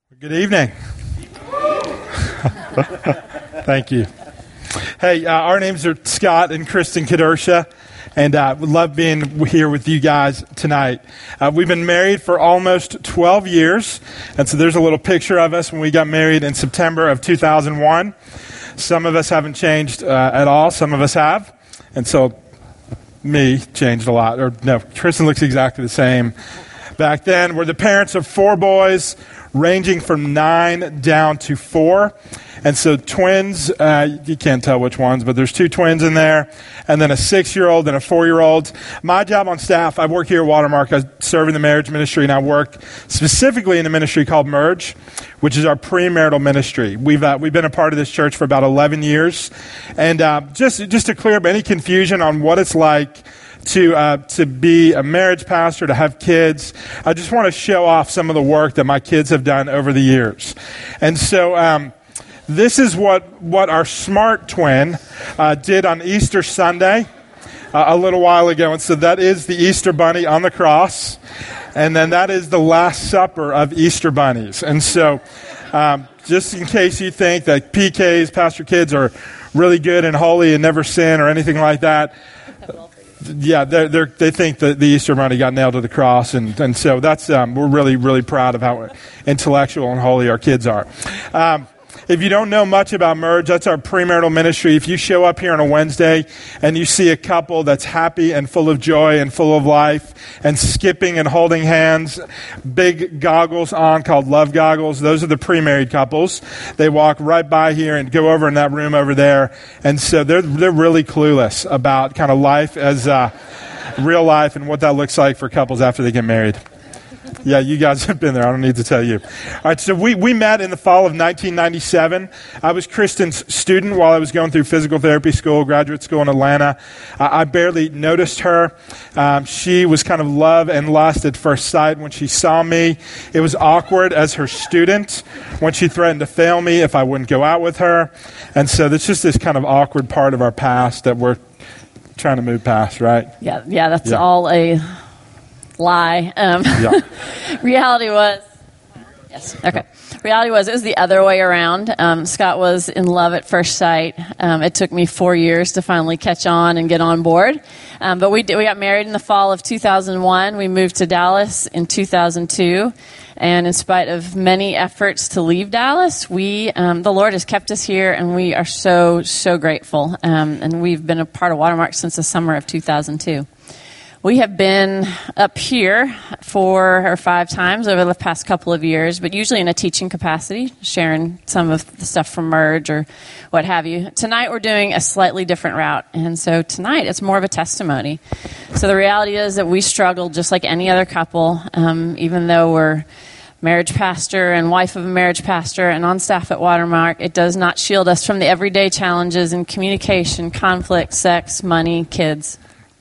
Good evening. Thank you. Hey, our names are Scott and Kristen Kadersha, and we love being here with you guys tonight. We've been married for almost 12 years, and so there's a little picture of us when we got married in September of 2001. Some of us haven't changed at all. Some of us have, and so me changed a lot. Or no, Kristen looks exactly the same. Back then, we're the parents of 4 boys, ranging from 9 down to 4. And so twins, you can't tell which ones, but there's 2 twins in there, and then a 6-year-old and a 4-year-old. My job on staff, I work here at Watermark. I serve in the marriage ministry, and I work specifically in a ministry called Merge, which is our premarital ministry. We've been a part of this church for about 11 years. And just to clear up any confusion on what it's like to be a marriage pastor, to have kids, I just want to show off some of the work that my kids have done over the years. And so this is what our smart twin did on Easter Sunday a little while ago. And so that is the Easter bunny on the cross. And then that is the Last Supper of Easter bunnies. And so just in case you think that PKs, pastor kids, are really good and holy and never sin or anything like that, yeah, they think that the Easter Bunny got nailed to the cross, and so that's we're really, really proud of how intellectual and holy our kids are. If you don't know much about Merge, that's our premarital ministry. If you show up here on a Wednesday and you see a couple that's happy and full of joy and full of life and skipping and holding hands, big goggles on called love goggles, those are the pre-married couples. They walk right by here and go over in that room over there. And so they're really clueless about kind of life as real life and what that looks like for couples after they get married. Yeah, you guys have been there. I don't need to tell you. All right, so we met in the fall of 1997. I was Kristen's student while I was going through physical therapy school, graduate school in Atlanta. I barely noticed her. She was kind of love and lust at first sight when she saw me. It was awkward as her student when she threatened to fail me if I wouldn't go out with her. And so there's just this kind of awkward part of our past that we're trying to move past, right? Yeah, that's all a lie. Reality was, Reality was, it was the other way around. Scott was in love at first sight. It took me 4 years to finally catch on and get on board. But we got married in the fall of 2001. We moved to Dallas in 2002. And in spite of many efforts to leave Dallas, the Lord has kept us here, and we are so, so grateful. And we've been a part of Watermark since the summer of 2002. We have been up here 4 or 5 times over the past couple of years, but usually in a teaching capacity, sharing some of the stuff from Merge or what have you. Tonight we're doing a slightly different route, and so tonight it's more of a testimony. So the reality is that we struggled just like any other couple, even though we're marriage pastor and wife of a marriage pastor and on staff at Watermark. It does not shield us from the everyday challenges in communication, conflict, sex, money, kids.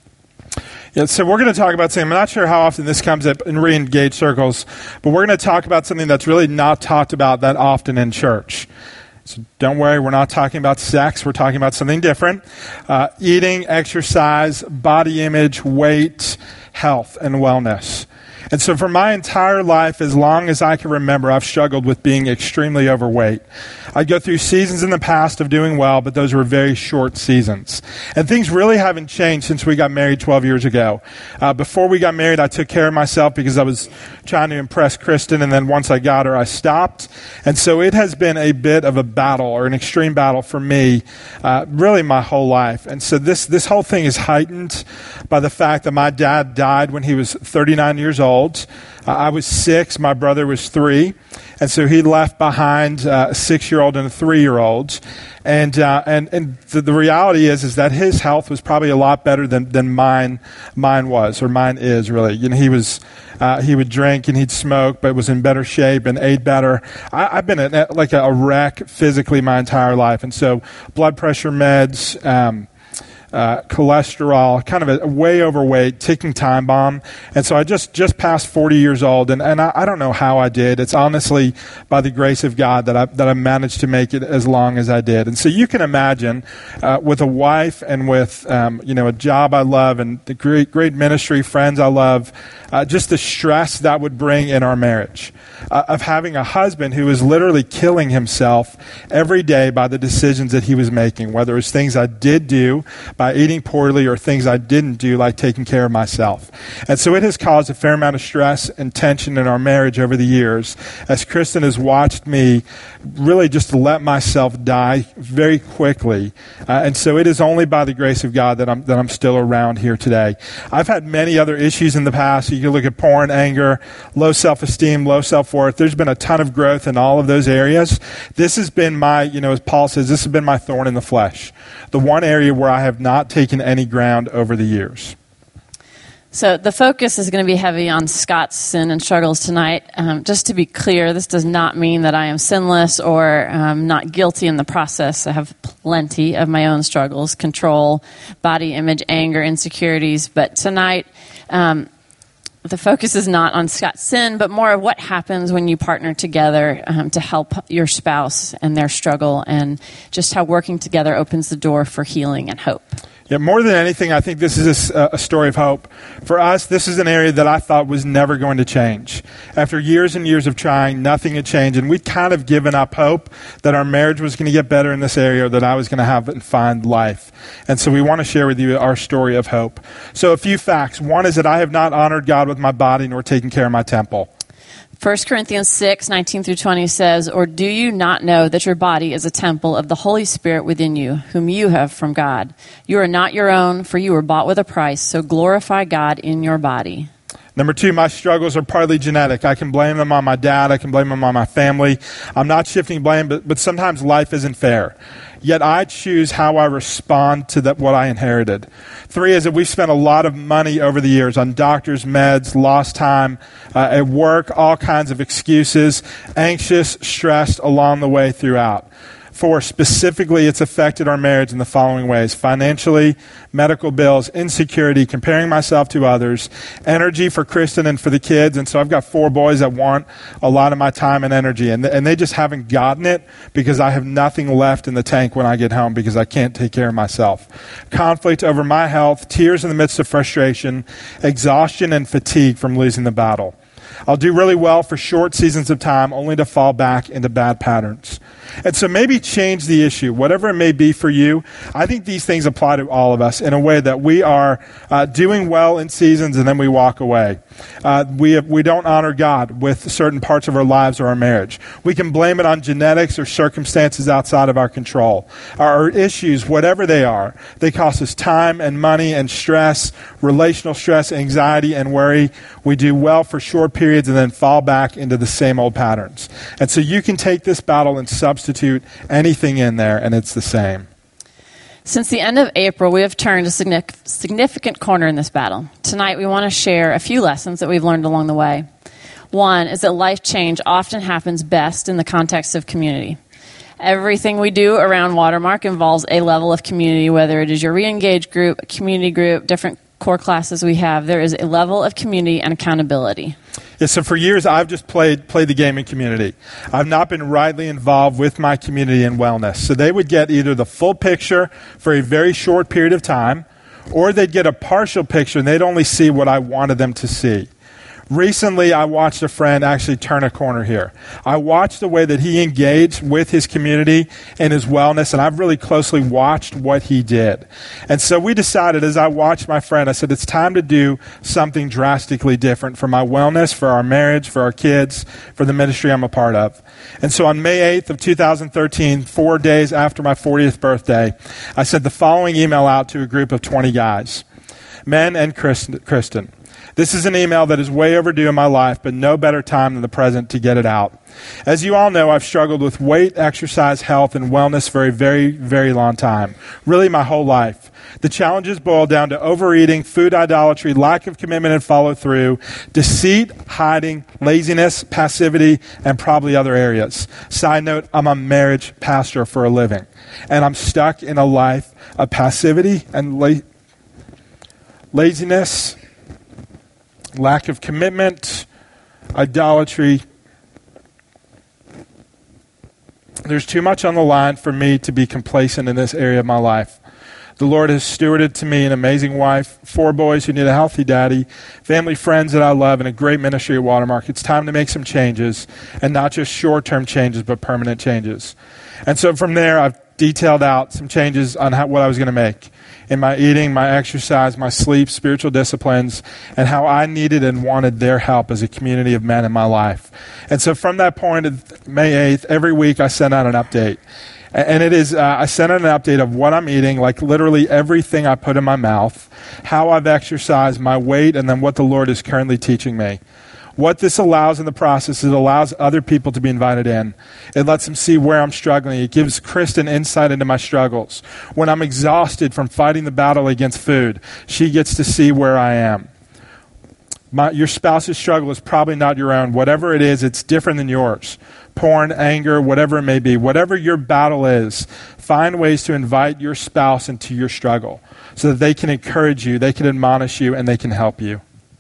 Yeah, so we're going to talk about something. I'm not sure how often this comes up in re-engaged circles, but we're going to talk about something that's really not talked about that often in church. So don't worry, we're not talking about sex. We're talking about something different. Eating, exercise, body image, weight, health, and wellness. And so for my entire life, as long as I can remember, I've struggled with being extremely overweight. I'd go through seasons in the past of doing well, but those were very short seasons. And things really haven't changed since we got married 12 years ago. Before we got married, I took care of myself because I was trying to impress Kristen, and then once I got her, I stopped. And so it has been a bit of a battle, or an extreme battle for me, really my whole life. And so this whole thing is heightened by the fact that my dad died when he was 39 years old. I was 6, my brother was 3, and so he left behind a 6-year-old and a 3-year-old. And the reality is that his health was probably a lot better than mine was, or mine is really. You know, he would drink and he'd smoke, but was in better shape and ate better. I've been like a wreck physically my entire life, and so blood pressure meds, cholesterol, kind of a way overweight, ticking time bomb. And so I just passed 40 years old, and I don't know how I did. It's honestly by the grace of God that I managed to make it as long as I did. And so you can imagine with a wife and with a job I love and the great ministry, friends I love, just the stress that would bring in our marriage. Of having a husband who was literally killing himself every day by the decisions that he was making, whether it was things I did do by eating poorly or things I didn't do like taking care of myself. And so it has caused a fair amount of stress and tension in our marriage over the years as Kristen has watched me really just let myself die very quickly. And so it is only by the grace of God that I'm still around here today. I've had many other issues in the past. You can look at porn, anger, low self-esteem, low self-worth. There's been a ton of growth in all of those areas. This has been my, as Paul says, this has been my thorn in the flesh. The one area where I have not taken any ground over the years. So the focus is going to be heavy on Scott's sin and struggles tonight. Just to be clear, this does not mean that I am sinless or not guilty in the process. I have plenty of my own struggles, control, body image, anger, insecurities. But tonight, the focus is not on Scott's sin, but more of what happens when you partner together to help your spouse and their struggle, and just how working together opens the door for healing and hope. Yeah, more than anything, I think this is a story of hope. For us, this is an area that I thought was never going to change. After years and years of trying, nothing had changed, and we'd kind of given up hope that our marriage was going to get better in this area, or that I was going to have and find life. And so we want to share with you our story of hope. So a few facts. One is that I have not honored God with my body nor taken care of my temple. 1 Corinthians 6, 19 through 20 says, "Or do you not know that your body is a temple of the Holy Spirit within you, whom you have from God? You are not your own, for you were bought with a price, so glorify God in your body." Number two, my struggles are partly genetic. I can blame them on my dad. I can blame them on my family. I'm not shifting blame, but sometimes life isn't fair. Yet I choose how I respond to what I inherited. Three is that we've spent a lot of money over the years on doctors, meds, lost time, at work, all kinds of excuses, anxious, stressed along the way throughout. Four, specifically, it's affected our marriage in the following ways: financially, medical bills, insecurity, comparing myself to others, energy for Kristen and for the kids. And so I've got 4 boys that want a lot of my time and energy, and they just haven't gotten it because I have nothing left in the tank when I get home because I can't take care of myself. Conflict over my health, tears in the midst of frustration, exhaustion and fatigue from losing the battle. I'll do really well for short seasons of time only to fall back into bad patterns. And so maybe change the issue, whatever it may be for you. I think these things apply to all of us in a way that we are doing well in seasons and then we walk away. We don't honor God with certain parts of our lives or our marriage. We can blame it on genetics or circumstances outside of our control. Our issues, whatever they are, they cost us time and money and stress, relational stress, anxiety, and worry. We do well for short periods and then fall back into the same old patterns. And so you can take this battle and substitute anything in there, and it's the same. Since the end of April, we have turned a significant corner in this battle. Tonight, we want to share a few lessons that we've learned along the way. One is that life change often happens best in the context of community. Everything we do around Watermark involves a level of community, whether it is your re-engage group, a community group, different core classes we have. There is a level of community and accountability. Yeah, so for years, I've just played the game in community. I've not been rightly involved with my community in wellness. So they would get either the full picture for a very short period of time, or they'd get a partial picture and they'd only see what I wanted them to see. Recently, I watched a friend actually turn a corner here. I watched the way that he engaged with his community and his wellness, and I've really closely watched what he did. And so we decided, as I watched my friend, I said, it's time to do something drastically different for my wellness, for our marriage, for our kids, for the ministry I'm a part of. And so on May 8th of 2013, 4 days after my 40th birthday, I sent the following email out to a group of 20 guys, men and Kristen. This is an email that is way overdue in my life, but no better time than the present to get it out. As you all know, I've struggled with weight, exercise, health, and wellness for a very, very long time. Really my whole life. The challenges boil down to overeating, food idolatry, lack of commitment and follow-through, deceit, hiding, laziness, passivity, and probably other areas. Side note, I'm a marriage pastor for a living, and I'm stuck in a life of passivity and laziness, lack of commitment, idolatry. There's too much on the line for me to be complacent in this area of my life. The Lord has stewarded to me an amazing wife, 4 boys who need a healthy daddy, family, friends that I love, and a great ministry at Watermark. It's time to make some changes, and not just short-term changes, but permanent changes. And so from there, I've detailed out some changes on what I was going to make in my eating, my exercise, my sleep, spiritual disciplines, and how I needed and wanted their help as a community of men in my life. And so from that point, May 8th, every week I send out an update. And it is, I send out an update of what I'm eating, like literally everything I put in my mouth, how I've exercised, my weight, and then what the Lord is currently teaching me. What this allows in the process is it allows other people to be invited in. It lets them see where I'm struggling. It gives Kristen insight into my struggles. When I'm exhausted from fighting the battle against food, she gets to see where I am. Your spouse's struggle is probably not your own. Whatever it is, it's different than yours. Porn, anger, whatever it may be. Whatever your battle is, find ways to invite your spouse into your struggle so that they can encourage you, they can admonish you, and they can help you.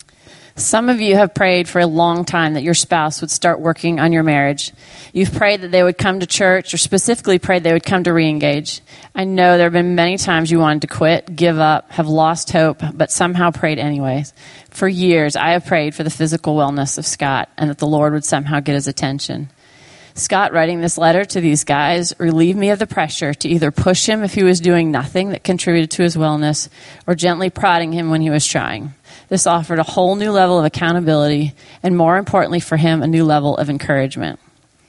Some of you have prayed for a long time that your spouse would start working on your marriage. You've prayed that they would come to church, or specifically prayed they would come to re-engage. I know there have been many times you wanted to quit, give up, have lost hope, but somehow prayed anyways. For years, I have prayed for the physical wellness of Scott and that the Lord would somehow get his attention. Scott writing this letter to these guys relieved me of the pressure to either push him if he was doing nothing that contributed to his wellness, or gently prodding him when he was trying. This offered a whole new level of accountability, and more importantly for him, a new level of encouragement.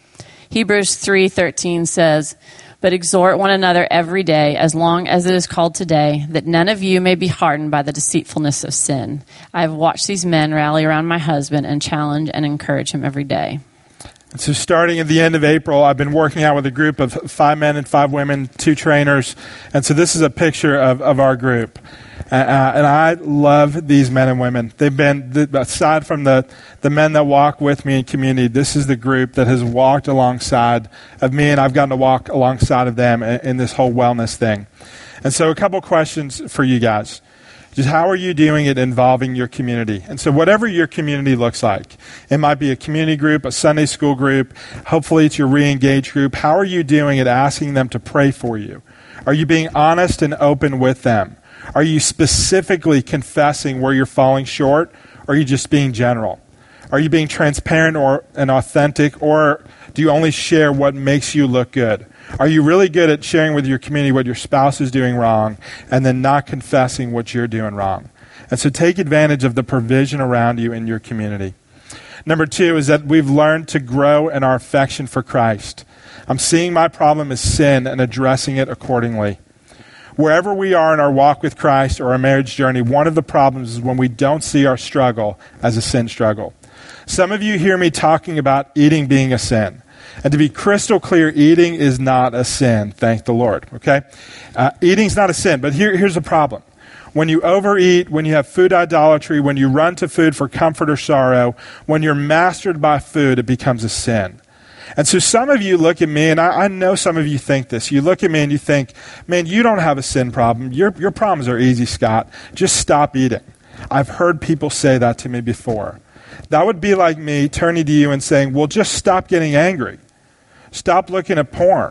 Hebrews 3:13 says, "But exhort one another every day, as long as it is called today, that none of you may be hardened by the deceitfulness of sin. I have watched these men rally around my husband and challenge and encourage him every day." And so starting at the end of April, I've been working out with a group of 5 men and 5 women, 2 trainers. And so this is a picture of our group. And I love these men and women. They've been, aside from the men that walk with me in community, this is the group that has walked alongside of me, and I've gotten to walk alongside of them in this whole wellness thing. And so a couple questions for you guys. Just how are you doing it involving your community? And so whatever your community looks like, it might be a community group, a Sunday school group, hopefully it's your re-engage group. How are you doing it asking them to pray for you? Are you being honest and open with them? Are you specifically confessing where you're falling short, or are you just being general? Are you being transparent and authentic, or do you only share what makes you look good? Are you really good at sharing with your community what your spouse is doing wrong and then not confessing what you're doing wrong? And so take advantage of the provision around you in your community. Number 2 is that we've learned to grow in our affection for Christ. I'm seeing my problem as sin and addressing it accordingly. Wherever we are in our walk with Christ or our marriage journey, one of the problems is when we don't see our struggle as a sin struggle. Some of you hear me talking about eating being a sin. And to be crystal clear, eating is not a sin, thank the Lord, okay? Eating's not a sin, but here's the problem. When you overeat, when you have food idolatry, when you run to food for comfort or sorrow, when you're mastered by food, it becomes a sin. And so some of you look at me, and I know some of you think this. You look at me and you think, man, you don't have a sin problem. Your problems are easy, Scott. Just stop eating. I've heard people say that to me before. That would be like me turning to you and saying, well, just stop getting angry. Stop looking at porn.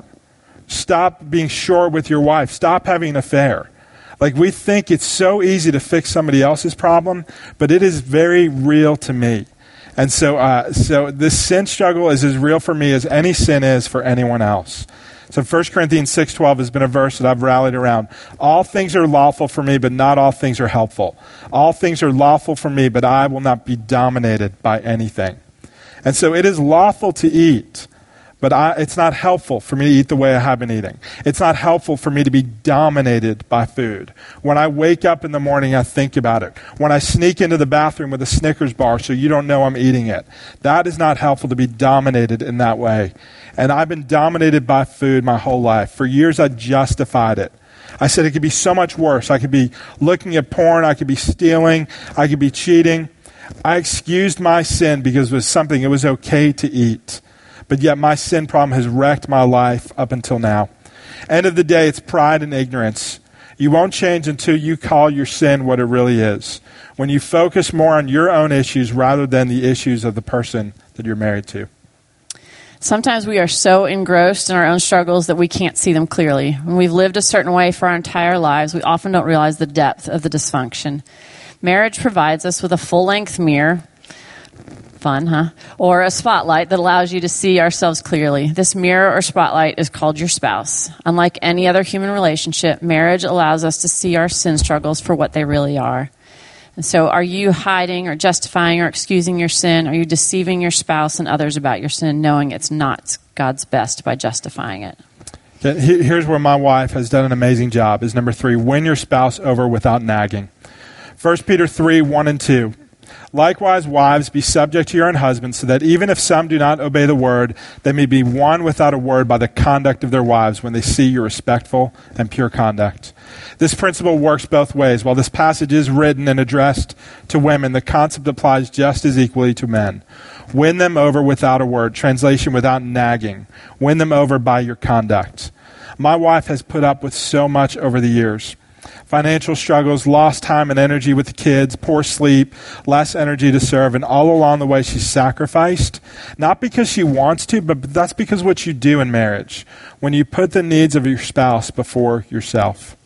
Stop being short with your wife. Stop having an affair. Like, we think it's so easy to fix somebody else's problem, but it is very real to me. And so this sin struggle is as real for me as any sin is for anyone else. So 1 Corinthians 6:12 has been a verse that I've rallied around. All things are lawful for me, but not all things are helpful. All things are lawful for me, but I will not be dominated by anything. And so it is lawful to eat, But it's not helpful for me to eat the way I have been eating. It's not helpful for me to be dominated by food. When I wake up in the morning, I think about it. When I sneak into the bathroom with a Snickers bar so you don't know I'm eating it, that is not helpful to be dominated in that way. And I've been dominated by food my whole life. For years, I justified it. I said it could be so much worse. I could be looking at porn. I could be stealing. I could be cheating. I excused my sin because it was something it was okay to eat. But yet my sin problem has wrecked my life up until now. End of the day, it's pride and ignorance. You won't change until you call your sin what it really is. When you focus more on your own issues rather than the issues of the person that you're married to. Sometimes we are so engrossed in our own struggles that we can't see them clearly. When we've lived a certain way for our entire lives, we often don't realize the depth of the dysfunction. Marriage provides us with a full-length mirror, fun, huh? Or a spotlight that allows you to see ourselves clearly. This mirror or spotlight is called your spouse. Unlike any other human relationship, marriage allows us to see our sin struggles for what they really are. And so are you hiding or justifying or excusing your sin? Are you deceiving your spouse and others about your sin, knowing it's not God's best by justifying it? Here's where my wife has done an amazing job, is number 3, win your spouse over without nagging. 1 Peter 3, 1 and 2. Likewise, wives, be subject to your own husbands, so that even if some do not obey the word, they may be won without a word by the conduct of their wives when they see your respectful and pure conduct. This principle works both ways. While this passage is written and addressed to women, the concept applies just as equally to men. Win them over without a word. Translation, without nagging. Win them over by your conduct. My wife has put up with so much over the years. Financial struggles, lost time and energy with the kids, poor sleep, less energy to serve, and all along the way she's sacrificed, not because she wants to, but that's because what you do in marriage, when you put the needs of your spouse before yourself.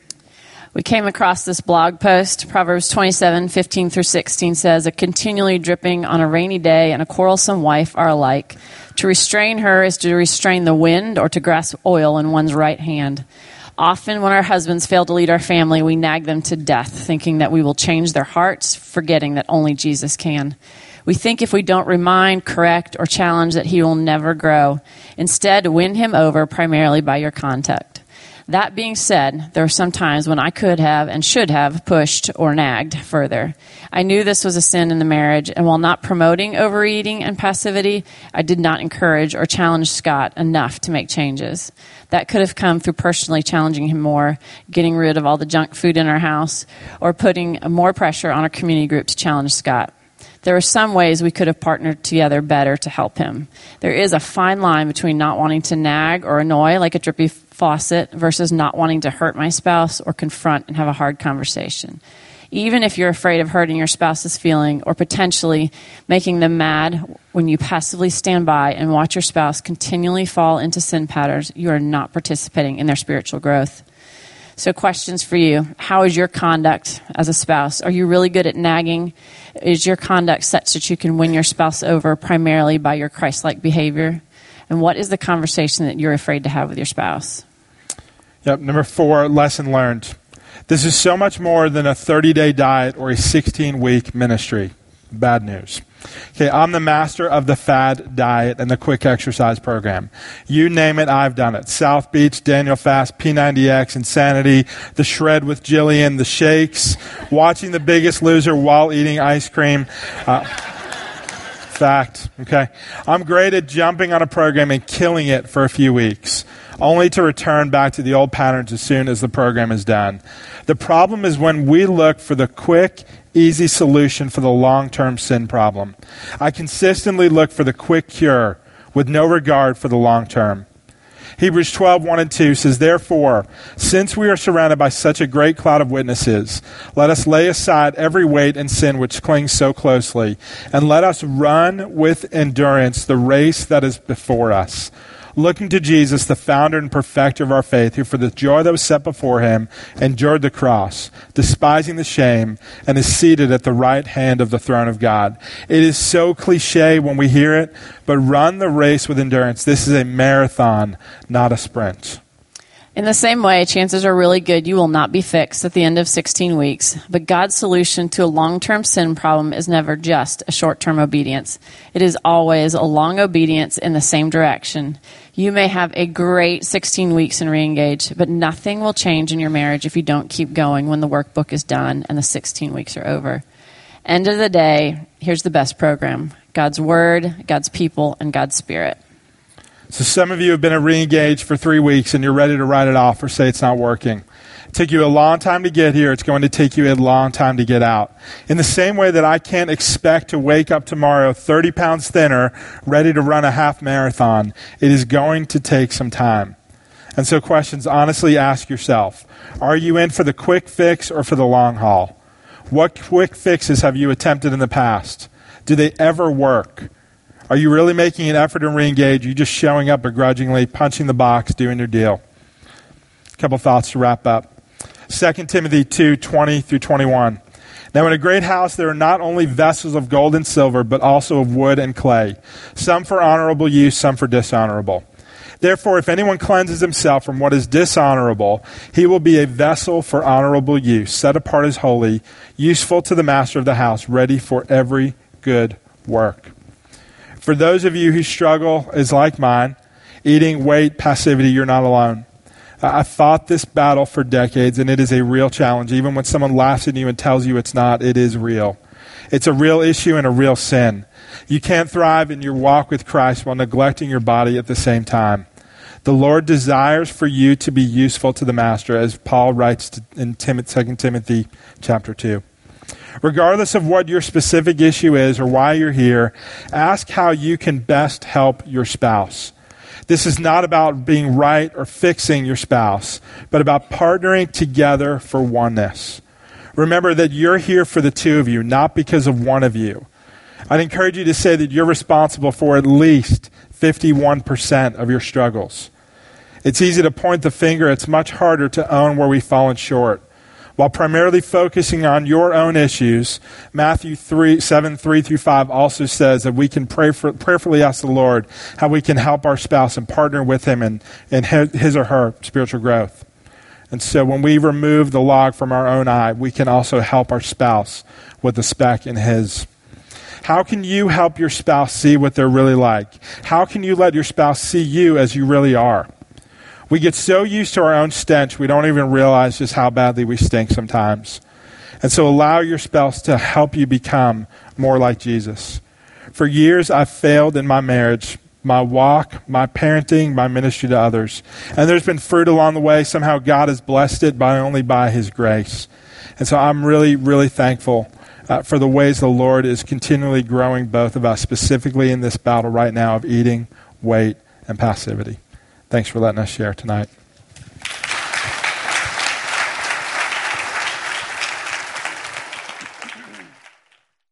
We came across this blog post. Proverbs 27:15 through 16 says, "A continually dripping on a rainy day and a quarrelsome wife are alike. To restrain her is to restrain the wind or to grasp oil in one's right hand. Often when our husbands fail to lead our family, we nag them to death, thinking that we will change their hearts, forgetting that only Jesus can. We think if we don't remind, correct, or challenge that he will never grow. Instead, win him over primarily by your conduct. That being said, there are some times when I could have and should have pushed or nagged further. I knew this was a sin in the marriage, and while not promoting overeating and passivity, I did not encourage or challenge Scott enough to make changes. That could have come through personally challenging him more, getting rid of all the junk food in our house, or putting more pressure on our community group to challenge Scott. There are some ways we could have partnered together better to help him. There is a fine line between not wanting to nag or annoy like a drippy faucet versus not wanting to hurt my spouse or confront and have a hard conversation. Even if you're afraid of hurting your spouse's feeling or potentially making them mad, when you passively stand by and watch your spouse continually fall into sin patterns, you are not participating in their spiritual growth. So questions for you. How is your conduct as a spouse? Are you really good at nagging? Is your conduct such that you can win your spouse over primarily by your Christ-like behavior? And what is the conversation that you're afraid to have with your spouse? Yep. Number 4, lesson learned. This is so much more than a 30-day diet or a 16-week ministry. Bad news. Okay, I'm the master of the fad diet and the quick exercise program. You name it, I've done it. South Beach, Daniel Fast, P90X, Insanity, the Shred with Jillian, the shakes, watching The Biggest Loser while eating ice cream. Fact, okay? I'm great at jumping on a program and killing it for a few weeks, only to return back to the old patterns as soon as the program is done. The problem is when we look for the quick, easy solution for the long-term sin problem. I consistently look for the quick cure with no regard for the long term. Hebrews 12, 1 and 2 says, "Therefore, since we are surrounded by such a great cloud of witnesses, let us lay aside every weight and sin which clings so closely, and let us run with endurance the race that is before us, looking to Jesus, the founder and perfecter of our faith, who for the joy that was set before him endured the cross, despising the shame, and is seated at the right hand of the throne of God." It is so cliche when we hear it, but run the race with endurance. This is a marathon, not a sprint. In the same way, chances are really good you will not be fixed at the end of 16 weeks, but God's solution to a long-term sin problem is never just a short-term obedience. It is always a long obedience in the same direction. You may have a great 16 weeks in Reengage, but nothing will change in your marriage if you don't keep going when the workbook is done and the 16 weeks are over. End of the day, here's the best program: God's Word, God's people, and God's Spirit. So some of you have been at Reengage for 3 weeks and you're ready to write it off or say it's not working. It took you a long time to get here. It's going to take you a long time to get out. In the same way that I can't expect to wake up tomorrow 30 pounds thinner, ready to run a half marathon, it is going to take some time. And so questions, honestly ask yourself, are you in for the quick fix or for the long haul? What quick fixes have you attempted in the past? Do they ever work? Are you really making an effort to Reengage? Are you just showing up begrudgingly, punching the box, doing your deal? A couple thoughts to wrap up. 2 Timothy 2:20-21. Now in a great house there are not only vessels of gold and silver, but also of wood and clay, some for honorable use, some for dishonorable. Therefore, if anyone cleanses himself from what is dishonorable, he will be a vessel for honorable use, set apart as holy, useful to the master of the house, ready for every good work. For those of you whose struggle is like mine, eating, weight, passivity, you're not alone. I've fought this battle for decades, and it is a real challenge. Even when someone laughs at you and tells you it's not, it is real. It's a real issue and a real sin. You can't thrive in your walk with Christ while neglecting your body at the same time. The Lord desires for you to be useful to the Master, as Paul writes in 2 Timothy chapter 2. Regardless of what your specific issue is or why you're here, ask how you can best help your spouse. This is not about being right or fixing your spouse, but about partnering together for oneness. Remember that you're here for the two of you, not because of one of you. I'd encourage you to say that you're responsible for at least 51% of your struggles. It's easy to point the finger. It's much harder to own where we've fallen short. While primarily focusing on your own issues, Matthew 7:3-5 also says that we can prayerfully ask the Lord how we can help our spouse and partner with him in his or her spiritual growth. And so when we remove the log from our own eye, we can also help our spouse with the speck in his. How can you help your spouse see what they're really like? How can you let your spouse see you as you really are? We get so used to our own stench, we don't even realize just how badly we stink sometimes. And so allow your spouse to help you become more like Jesus. For years, I've failed in my marriage, my walk, my parenting, my ministry to others. And there's been fruit along the way. Somehow God has blessed it only by his grace. And so I'm really, really thankful for the ways the Lord is continually growing both of us, specifically in this battle right now of eating, weight, and passivity. Thanks for letting us share tonight.